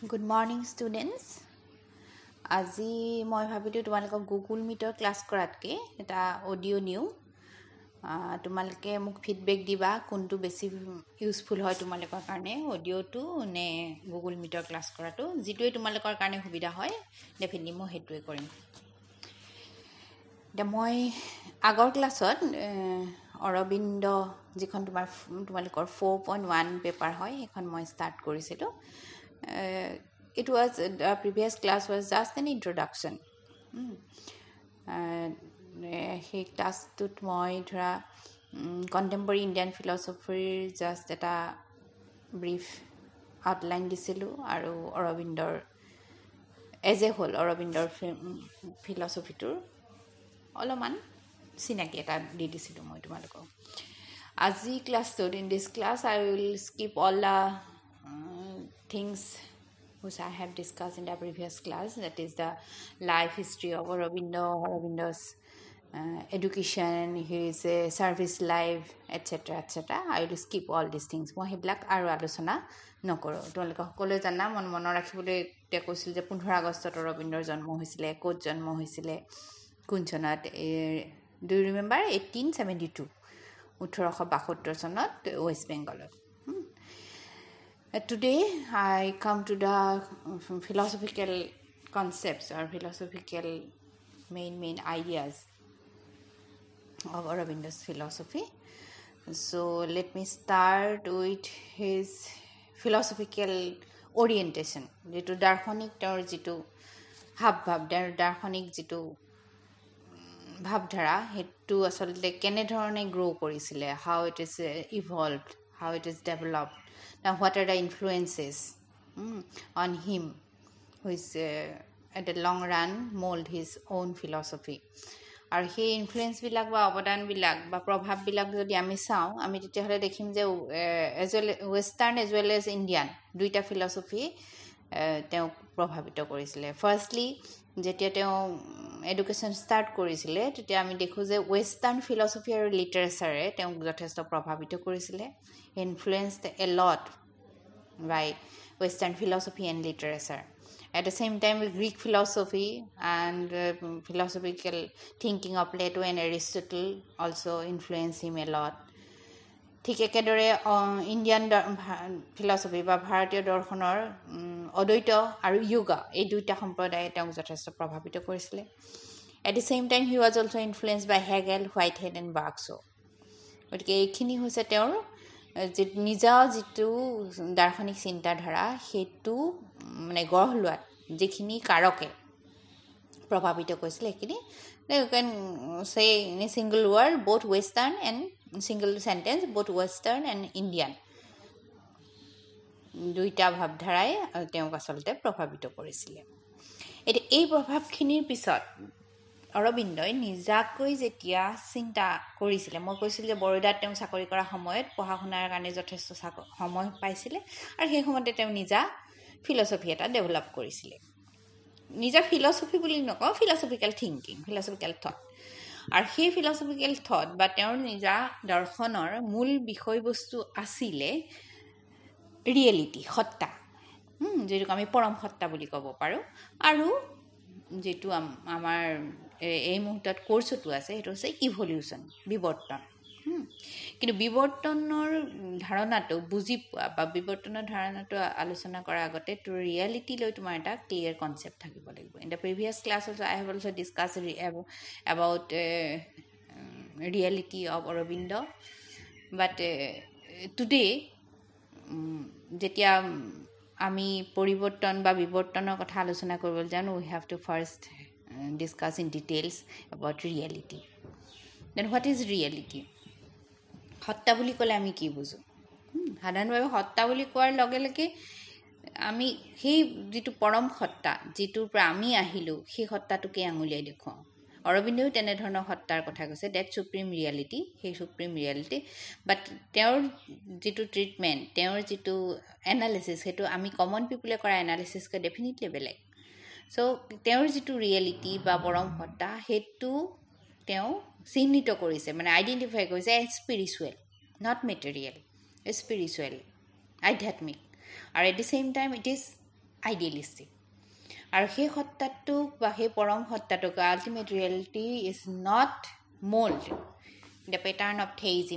Good morning students. আজি মই ভাবিলো তোমালোকক গুগল মিটৰ ক্লাছ কৰাতকে এটা অডিও নিউ তোমালোকে মোক ফিডবেক দিবা কোনটো বেছি ইউজফুল হয় তোমালোকৰ কাৰণে অডিওটো নে গুগল মিটৰ ক্লাছ কৰাটো যিটোৱে তোমালোকৰ কাৰণে সুবিধা হয় ডেফিনেটলি মই হেতুৱে কৰিম এতিয়া মই আগৰ ক্লাছত অৰবিন্দ যিখন তোমালোকৰ 4.1 পেপাৰ হয় সেইখন মই ষ্টাৰ্ট কৰিছিলোঁ it was the previous class was just an introduction সেই ক্লাছটোত মই ধৰা contemporary Indian philosophy just এটা brief outline দিছিলোঁ আৰু অৰবিন্দৰ as a whole অৰবিন্দৰ philosophy-টোৰ অলপমান চিনাকি এটা দি দিছিলোঁ মই তোমালোকক আজি ক্লাছটোত in this class I will skip all the things which I have discussed in the previous class, that is the life history of Aurobindo's education, his service life, etc. etc. I will skip all these things. মই সেইবিলাক আৰু আলোচনা নকৰোঁ তোমালোকে সকলোৱে জানা মনত ৰাখিবলৈ এতিয়া কৈছিল যে 15 আগষ্টত অৰবিন্দৰ জন্ম হৈছিলে ক'ত জন্ম হৈছিলে কোন চনত do you remember 1872 1872 চনত ৱেষ্ট বেংগলত Today I come to the philosophical concepts or philosophical main ideas of Aurobindo's philosophy. So let me start with his philosophical orientation. Jitu darshonic tor jitu bhav darshonic jitu bhavdhara hetu asolte kene dhorone grow korisile, how it is evolved, how it is developed. Now, what are the influences on him, which at the long run mold his own philosophy? আৰু সেই ইনফ্লুয়েন্সবিলাক বা অৱদানবিলাক বা প্ৰভাৱবিলাক যদি আমি চাওঁ আমি তেতিয়াহ'লে দেখিম যে western as well as Indian দুইটা ফিলচফি তেওঁ প্ৰভাৱিত কৰিছিলে ফাৰ্ষ্টলি যেতিয়া তেওঁ এডুকেশ্যন ষ্টাৰ্ট কৰিছিলে তেতিয়া আমি দেখোঁ যে ৱেষ্টাৰ্ণ ফিলচফি আৰু লিটাৰেচাৰে তেওঁক যথেষ্ট প্ৰভাৱিত কৰিছিলে influenced a lot by Western philosophy and literature. At the same time, Greek philosophy and philosophical thinking of Plato and Aristotle also influenced him a lot. ঠিক একেদৰে ইণ্ডিয়ান ফিলচফি বা ভাৰতীয় দৰ্শনৰ অদ্বৈত আৰু যোগা এই দুইটা সম্প্ৰদায়ে তেওঁক যথেষ্ট প্ৰভাৱিত কৰিছিলে At the same time, he was also influenced by Hegel, Whitehead and Barroso. গতিকে এইখিনি হৈছে তেওঁৰ নিজা যিটো দাৰ্শনিক চিন্তাধাৰা সেইটো মানে গঢ় লোৱাত যিখিনি কাৰকে প্ৰভাৱিত কৰিছিলে সেইখিনি you can say in a single word both western and single sentence both western and Indian দুইটা ভাৱধাৰাই তেওঁক আচলতে প্ৰভাৱিত কৰিছিলে এতিয়া এই প্ৰভাৱখিনিৰ পিছত অৰবিন্দই নিজাকৈ যেতিয়া চিন্তা কৰিছিলে মই কৈছিল যে বৰোদাত তেওঁ চাকৰি কৰা সময়ত পঢ়া শুনাৰ কাৰণে যথেষ্ট সময় পাইছিলে আৰু সেই সময়তে তেওঁ নিজা ফিলচফি এটা ডেভেলপ কৰিছিলে নিজা ফিলচফি বুলি নকওঁ ফিলচফিকেল থিংকিং ফিলচফিকেল থট আৰু সেই ফিলচফিকেল থট বা তেওঁৰ নিজা দৰ্শনৰ মূল বিষয়বস্তু আছিলে ৰিয়েলিটি সত্তা যিটো আমি পৰম সত্তা বুলি ক'ব পাৰোঁ আৰু যেটো আমাৰ এই মুহূৰ্তত কোৰ্সটো আছে সেইটো হৈছে ইভলিউশন বিবৰ্তন কিন্তু বিবৰ্তনৰ ধাৰণাটো বুজি পোৱা বা বিবৰ্তনৰ ধাৰণাটো আলোচনা কৰাৰ আগতে তো ৰিয়েলিটি লৈ তোমাৰ এটা ক্লিয়াৰ কনসেপ্ট থাকিব লাগিব in the previous class also I have also discussed about reality of Aurobindo but today যেতিয়া আমি পৰিৱৰ্তন বা বিবৰ্তনৰ কথা আলোচনা কৰিবলৈ জানো we have to first discuss in details about reality. Then what is reality? সত্তা বুলি ক'লে আমি কি বুজো সাধাৰণভাৱে সত্তা বুলি কোৱাৰ লগে লগে আমি সেই যিটো পৰম সত্তা যিটোৰ পৰা আমি আহিলো সেই সত্তাটোকে আঙুলিয়াই দেখুৱাওঁ অৰবিন্দও তেনে ধৰণৰ সত্তাৰ কথা কৈছে দ্যাট সুপ্ৰিম ৰিয়েলিটি সেই সুপ্ৰিম ৰিয়েলিটি বাট তেওঁৰ যিটো ট্ৰিটমেণ্ট তেওঁৰ যিটো এনালিসিস সেইটো আমি কমন পিপলে কৰা এনালিসিসকে ডেফিনেটলি বেলেগ সো তেওঁৰ যিটো ৰিয়েলিটি বা পৰম সত্তা সেইটো তেওঁ চিহ্নিত কৰিছে মানে আইডেন্টিফাই কৰিছে as spiritual not material spiritual আধ্যাত্মিক আৰু at the same time it is idealistic আৰু সেই সত্তাটোক বা সেই পৰম সত্তাটোক ultimate reality is not mould the pattern of theism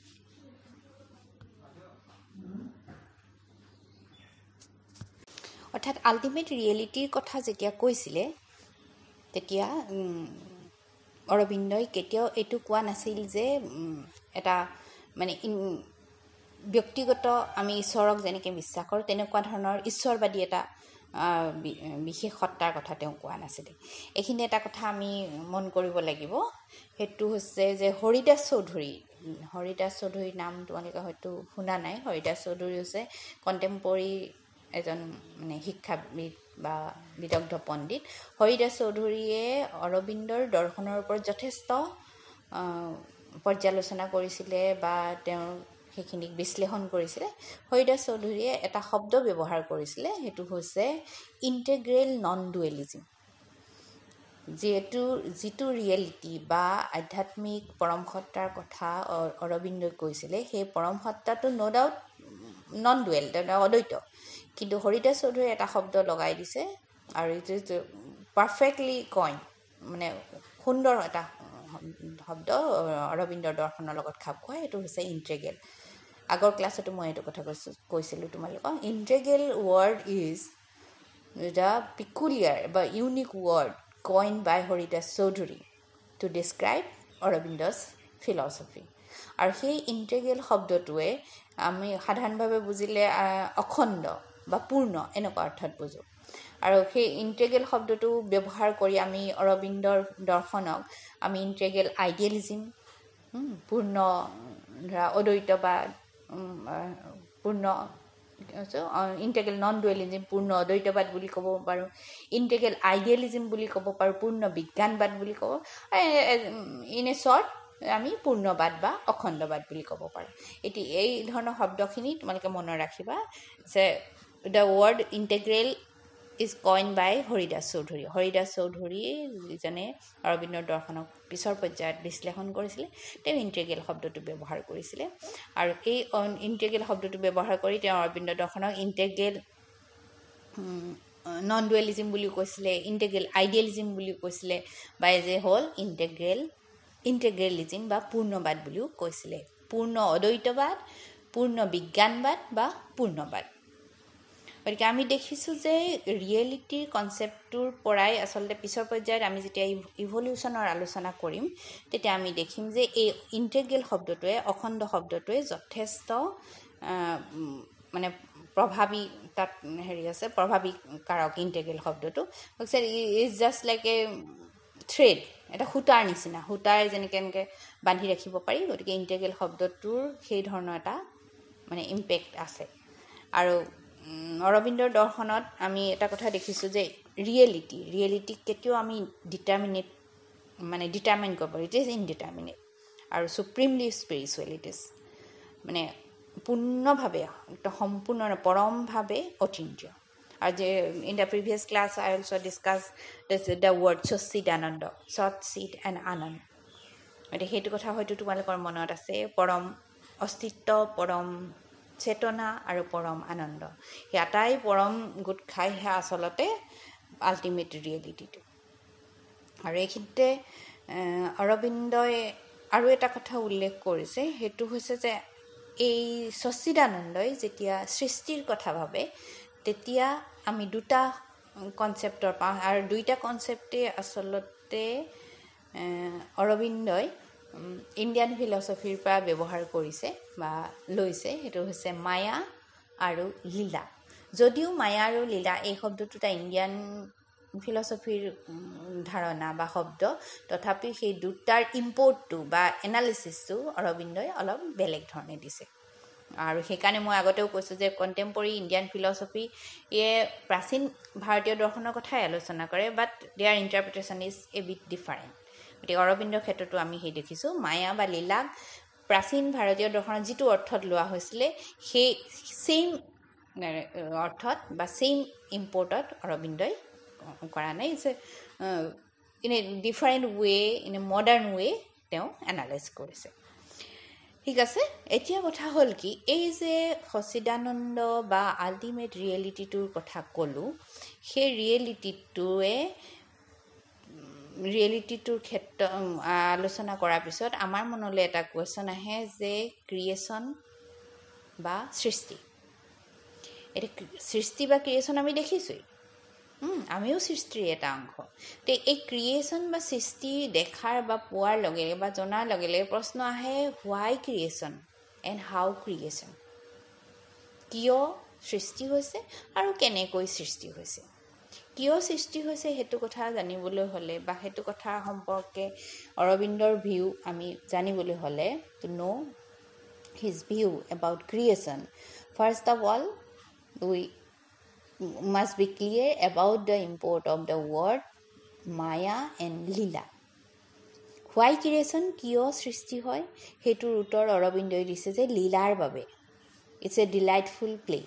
অৰ্থাৎ আল্টিমেট ৰিয়েলিটিৰ কথা যেতিয়া কৈছিলে তেতিয়া অৰবিন্দই কেতিয়াও এইটো কোৱা নাছিল যে এটা মানে ব্যক্তিগত আমি ঈশ্বৰক যেনেকৈ বিশ্বাস কৰোঁ তেনেকুৱা ধৰণৰ ঈশ্বৰবাদী এটা বিশেষ সত্তাৰ কথা তেওঁ কোৱা নাছিলে। এইখিনি এটা কথা আমি মন কৰিব লাগিব, সেইটো হৈছে যে হৰিদাস চৌধুৰীৰ নাম তোমালোকে হয়তো শুনা নাই। হৰিদাস চৌধুৰী হৈছে কণ্টেম্পৰী এজন মানে শিক্ষাবিদ বা বিদগ্ধ পণ্ডিত। হৰিদাস চৌধুৰীয়ে অৰবিন্দৰ দৰ্শনৰ ওপৰত যথেষ্ট পৰ্যালোচনা কৰিছিলে বা তেওঁৰ সেইখিনিক বিশ্লেষণ কৰিছিলে। হৰিদাস চৌধুৰীয়ে এটা শব্দ ব্যৱহাৰ কৰিছিলে, সেইটো হৈছে ইণ্টেগ্ৰেল নন ডুৱেলিজিম। যিটো ৰিয়েলিটি বা আধ্যাত্মিক পৰম সত্তাৰ কথা অৰবিন্দই কৈছিলে, সেই পৰম সত্তাটো ন' ডাউট নন ডুৱেল, অদ্বৈত। কিন্তু হৰিদাস চৌধুৰীয়ে এটা শব্দ লগাই দিছে আৰু ইট ইজ পাৰফেক্টলি কইন, মানে সুন্দৰ এটা শব্দ অৰবিন্দৰ দৰ্শনৰ লগত খাপ খোৱা, সেইটো হৈছে ইণ্টেগ্ৰেল। আগৰ ক্লাছতো মই এইটো কথা কৈছিলোঁ তোমালোকক। Integral word is the peculiar বা unique word coin by Haridas Chaudhuri to describe Aurobindo's philosophy. আৰু সেই ইণ্টেগ্ৰেল শব্দটোৱে আমি সাধাৰণভাৱে বুজিলে অখণ্ড বা পূৰ্ণ এনেকুৱা অৰ্থত বুজোঁ। আৰু সেই ইণ্টেগ্ৰেল শব্দটো ব্যৱহাৰ কৰি আমি অৰবিন্দৰ দৰ্শনক আমি ইণ্টেগ্ৰেল আইডিয়েলিজিম, পূৰ্ণ ধৰা অদ্বৈতবাদ, পূৰ্ণ ইণ্টেগ্ৰেল নন ডুৱেলিজিম পূৰ্ণ অদ্বৈতবাদ বুলি ক'ব পাৰোঁ, ইণ্টেগ্ৰেল আইডিয়েলিজিম বুলি ক'ব পাৰোঁ, পূৰ্ণ বিজ্ঞানবাদ বুলি ক'ব, ইন এ শ্বৰ্ট আমি পূৰ্ণবাদ বা অখণ্ডবাদ বুলি ক'ব পাৰোঁ। এতিয়া এই ধৰণৰ শব্দখিনি তোমালোকে মনত ৰাখিবা যে the word integral is coin by Haridas Chaudhuri. Haridas Chaudhuri যিজনে অৰবিন্দৰ দৰ্শনক পিছৰ পৰ্যায়ত বিশ্লেষণ কৰিছিলে, তেওঁ ইণ্টেগ্ৰেল শব্দটো ব্যৱহাৰ কৰিছিলে। আৰু এই ইণ্টেগ্ৰেল শব্দটো ব্যৱহাৰ কৰি তেওঁ অৰবিন্দ দৰ্শনক ইণ্টেগ্ৰেল নন ডুৱেলিজিম বুলিও কৈছিলে, ইণ্টেগ্ৰেল আইডিয়েলিজিম বুলিও কৈছিলে, বা এজ এ হ'ল ইণ্টেগ্ৰেলিজিম বা পূৰ্ণবাদ বুলিও কৈছিলে। পূৰ্ণ অদ্বৈতবাদ, পূৰ্ণ বিজ্ঞানবাদ বা পূৰ্ণবাদ। গতিকে আমি দেখিছোঁ যে ৰিয়েলিটিৰ কনচেপ্টটোৰ পৰাই আচলতে পিছৰ পৰ্যায়ত আমি যেতিয়া ইভলিউশ্যনৰ আলোচনা কৰিম তেতিয়া আমি দেখিম যে এই ইণ্টেগ্ৰেল শব্দটোৱে, অখণ্ড শব্দটোৱে যথেষ্ট মানে প্ৰভাৱী, তাত হেৰি আছে প্ৰভাৱী কাৰক ইণ্টেগ্ৰেল শব্দটো। Is just like a thread, এটা সূতাৰ নিচিনা, সূতাৰ যেনেকৈ এনেকৈ বান্ধি ৰাখিব পাৰি। গতিকে ইণ্টেগ্ৰেল শব্দটোৰ সেই ধৰণৰ এটা মানে ইম্পেক্ট আছে। আৰু অৰবিন্দৰ দৰ্শনত আমি এটা কথা দেখিছোঁ যে ৰিয়েলিটিক কেতিয়াও আমি ডিটাৰমাইন কৰিব পাৰোঁ, ইট ইজ ইনডিটাৰমিনেট আৰু ছুপ্ৰিমলি স্পিৰিচুৱেল, ইট ইজ মানে পূৰ্ণভাৱে সম্পূৰ্ণ পৰমভাৱে অচিন্ত্য। আৰু যে in the previous class I also' discuss the word সচ্চিদানন্দ, সৎ চিত এণ্ড আনন্দ। গতিকে সেইটো কথা হয়তো তোমালোকৰ মনত আছে। পৰম অস্তিত্ব, পৰম চেতনা আৰু পৰম আনন্দ, সেই আটাই পৰম গোট খাই সেয়া আচলতে আল্টিমেট ৰিয়েলিটিটো। আৰু এইখিনিতে অৰবিন্দই আৰু এটা কথা উল্লেখ কৰিছে, সেইটো হৈছে যে এই সচ্চিদানন্দই যেতিয়া সৃষ্টিৰ কথা ভাবে তেতিয়া আমি দুটা কনচেপ্টৰ পাওঁ, আৰু দুইটা কনচেপ্টেই আচলতে অৰবিন্দই ইণ্ডিয়ান ফিলচফিৰ পৰা ব্যৱহাৰ কৰিছে বা লৈছে। সেইটো হৈছে মায়া আৰু লীলা। যদিও মায়া আৰু লীলা এই শব্দটো এটা ইণ্ডিয়ান ফিলচফিৰ ধাৰণা বা শব্দ, তথাপি সেই দুটাৰ ইম্পৰ্টটো বা এনালিচিছটো অৰবিন্দই অলপ বেলেগ ধৰণে দিছে। আৰু সেইকাৰণে মই আগতেও কৈছোঁ যে কণ্টেম্পৰী ইণ্ডিয়ান ফিলচফিয়ে প্ৰাচীন ভাৰতীয় দৰ্শনৰ কথাই আলোচনা কৰে, but their interpretation is a bit different. গতিকে অৰবিন্দৰ ক্ষেত্ৰতো আমি সেই দেখিছোঁ, মায়া বা লীলাক প্ৰাচীন ভাৰতীয় দৰ্শনত যিটো অৰ্থত লোৱা হৈছিলে সেই ছেইম অৰ্থত বা ছেইম ইম্পৰ্টত অৰবিন্দই কৰা নাই। In a different way, in a modern way তেওঁ এনালাইজ কৰিছে। ঠিক আছে এতিয়া কথা হ'ল কি এই যে সচিদানন্দ বা আল্টিমেট ৰিয়েলিটিটোৰ কথা ক'লোঁ সেই ৰিয়েলিটিটোৰ ক্ষেত্ৰ আলোচনা কৰাৰ পিছত আমাৰ মনলৈ এটা কুৱেশ্যন আহে যে ক্ৰিয়েশ্যন বা সৃষ্টি এতিয়া সৃষ্টি বা ক্ৰিয়েশ্যন আমি দেখিছোঁই আমিও সৃষ্টিৰ এটা অংশ তে এই ক্ৰিয়েশ্যন বা সৃষ্টি দেখাৰ বা পোৱাৰ লগে লগে বা জনাৰ লগে লগে প্ৰশ্ন আহে why creation and how creation কিয় সৃষ্টি হৈছে আৰু কেনেকৈ সৃষ্টি হৈছে কিয় সৃষ্টি হৈছে সেইটো কথা জানিবলৈ হ'লে বা সেইটো কথা সম্পৰ্কে অৰবিন্দৰ ভিউ আমি জানিবলৈ হ'লে to know his view about creation first of all we must be clear about the import of the word Maya and Lila. Why creation কিয় সৃষ্টি হয় হেতুৰ উত্তৰ অৰবিন্দই দিছে যে লীলাৰ বাবে it's a delightful play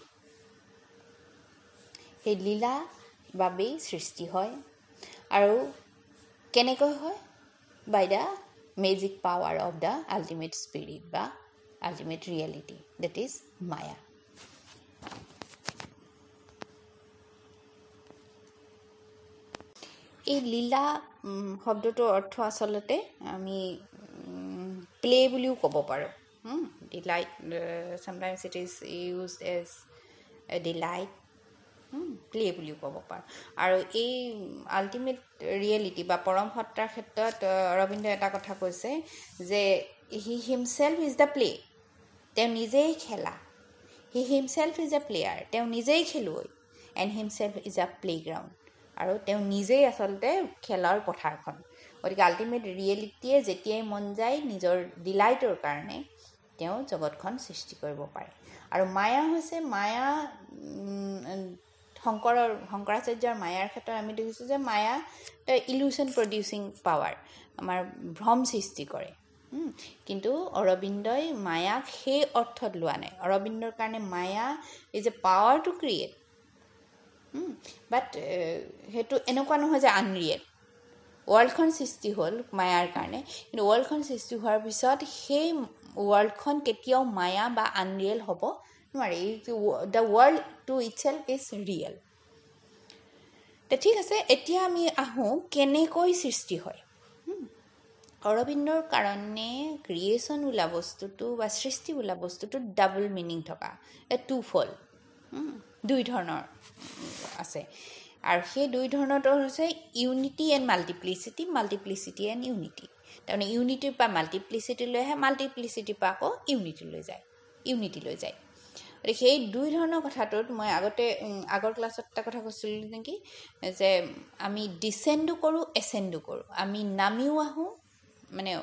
হে লীলা বাবেই সৃষ্টি হয় আৰু কেনেকৈ হয় by the magic power of the ultimate spirit বা ultimate reality that is Maya. এই লীলা শব্দটোৰ অৰ্থ আচলতে আমি প্লে বুলিও ক'ব পাৰোঁ delight sometimes it is used as a delight play বুলিও ক'ব পাৰোঁ আৰু এই আল্টিমেট ৰিয়েলিটি বা পৰম সত্তাৰ ক্ষেত্ৰত অৰবিন্দ এটা কথা কৈছে যে he himself is the play তেওঁ নিজেই খেলা he himself is a player তেওঁ নিজেই খেলুৱৈ and himself is a playground আৰু তেওঁ নিজেই আচলতে খেলৰ পথাৰখন গতিকে আল্টিমেট ৰিয়েলিটিয়ে যেতিয়াই মন যায় নিজৰ ডিলাইটৰ কাৰণে তেওঁ জগতখন সৃষ্টি কৰিব পাৰে আৰু মায়া হৈছে মায়া শংকৰাচাৰ্যৰ মায়াৰ ক্ষেত্ৰত আমি দেখিছোঁ যে মায়া ইলিউশ্যন প্ৰডিউচিং পাৱাৰ আমাৰ ভ্ৰম সৃষ্টি কৰে কিন্তু অৰবিন্দই মায়াক সেই অৰ্থত লোৱা নাই অৰবিন্দৰ কাৰণে maya is a power to create but সেইটো এনেকুৱা নহয় যে আনৰিয়েল ৱৰ্ল্ডখন সৃষ্টি হ'ল মায়াৰ কাৰণে কিন্তু ৱৰ্ল্ডখন সৃষ্টি হোৱাৰ পিছত সেই ৱৰ্ল্ডখন কেতিয়াও মায়া বা আনৰিয়েল হ'ব নোৱাৰে the world to itself is real ঠিক আছে এতিয়া আমি আহোঁ কেনেকৈ সৃষ্টি হয় অৰবিন্দৰ কাৰণে ক্ৰিয়েশ্যন বোলা বস্তুটো বা সৃষ্টি বোলা বস্তুটো ডাবল মিনিং থকা টু ফল দুই ধৰণৰ আছে আৰু সেই দুই ধৰণৰটো হৈছে unity and multiplicity and unity তাৰমানে ইউনিটিৰ পৰা মাল্টিপ্লিচিটি লৈ আহে মাল্টিপ্লিচিটিৰ পৰা আকৌ ইউনিটি লৈ যায় গতিকে সেই দুই ধৰণৰ কথাটোত মই আগৰ ক্লাছত এটা কথা কৈছিলোঁ নেকি যে আমি ডিচেণ্ডো কৰোঁ এচেণ্ডো কৰোঁ আমি নামিও আহোঁ মানে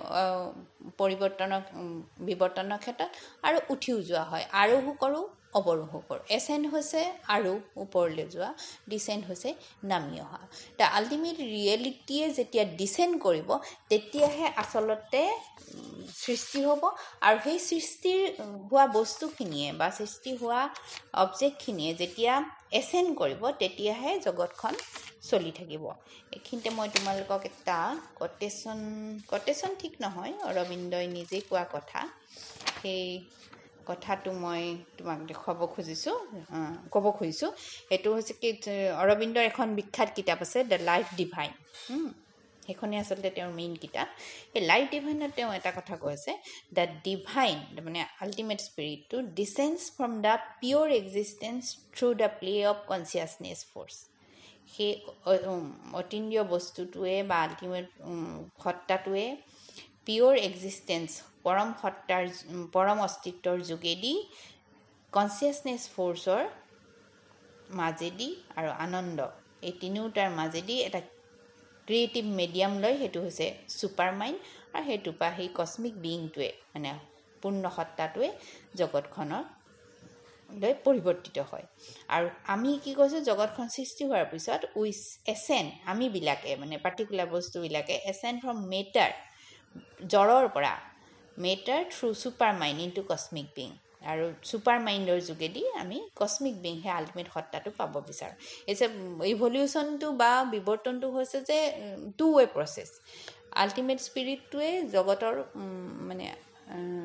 বিৱৰ্তনৰ ক্ষেত্ৰত আৰু উঠিও যোৱা হয় আৰোহো কৰোঁ অৱৰোহো কৰোঁ এচেণ্ড হৈছে আৰু ওপৰলৈ যোৱা ডিচেণ্ড হৈছে নামি অহা এতিয়া আল্টিমেট ৰিয়েলিটিয়ে যেতিয়া ডিচেণ্ড কৰিব তেতিয়াহে আচলতে সৃষ্টি হ'ব আৰু সেই সৃষ্টিৰ হোৱা বস্তুখিনিয়ে বা সৃষ্টি হোৱা অবজেক্টখিনিয়ে যেতিয়া এচেণ্ড কৰিব তেতিয়াহে জগতখন চলি থাকিব এইখিনিতে মই তোমালোকক এটা কটেশ্যন ঠিক নহয় অৰবিন্দই নিজেই কোৱা কথা সেই কথাটো মই তোমাক ক'ব খুজিছোঁ সেইটো হৈছে কি অৰবিন্দৰ এখন বিখ্যাত কিতাপ আছে দ্য লাইফ ডিভাইন সেইখনেই আচলতে তেওঁৰ মেইন কিতাপ সেই লাইফ ডিভাইনত তেওঁ এটা কথা কৈছে দ্য ডিভাইন মানে আল্টিমেট স্পিৰিটটো descends from the pure existence through the play of consciousness force সেই অতীন্দ্ৰিয় বস্তুটোৱে বা আল্টিমেট সত্তাটোৱে পিয়'ৰ এক্সিষ্টেঞ্চ পৰম অস্তিত্বৰ যোগেদি কনচিয়াছনেছ ফ'ৰ্চৰ মাজেদি আৰু আনন্দ এই তিনিওটাৰ মাজেদি এটা ক্ৰিয়েটিভ মেডিয়াম লৈ সেইটো হৈছে ছুপাৰ মাইণ্ড আৰু সেইটোৰ পৰা সেই কস্মিক বিয়িংটোৱে মানে পূৰ্ণ সত্তাটোৱে জগতখনৰ লৈ পৰিৱৰ্তিত হয় আৰু আমি কি কৈছোঁ জগতখন সৃষ্টি হোৱাৰ পিছত আমিবিলাকে মানে পাৰ্টিকুলাৰ বস্তুবিলাকে এচেণ্ড ফ্ৰম মেটাৰ জড়ৰ পৰা matter through super mind into cosmic being আৰু ছুপাৰ মাইণ্ডৰ যোগেদি আমি কস্মিক বিং সেই আল্টিমেট সত্তাটো পাব বিচাৰোঁ ইভলিউশ্যনটো বা বিৱৰ্তনটো হৈছে যে টু ৱে প্ৰচেছ আল্টিমেট স্পিৰিটটোৱে জগতৰ মানে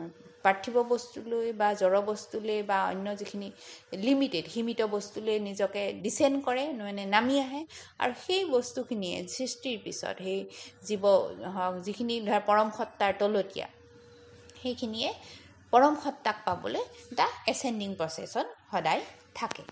পাৰ্থিৱ বস্তুলৈ বা জড় বস্তুলৈ বা অন্য যিখিনি সীমিত বস্তুলৈ নিজকে ডিচেণ্ড কৰে, মানে নামি আহে। আৰু সেই বস্তুখিনিয়ে সৃষ্টিৰ পিছত সেই জীৱ হওক, যিখিনি ধৰা পৰম সত্তাৰ তলতীয়া, সেইখিনিয়ে পৰম সত্তাক পাবলৈ এটা এচেণ্ডিং প্ৰচেছত সদায় থাকে।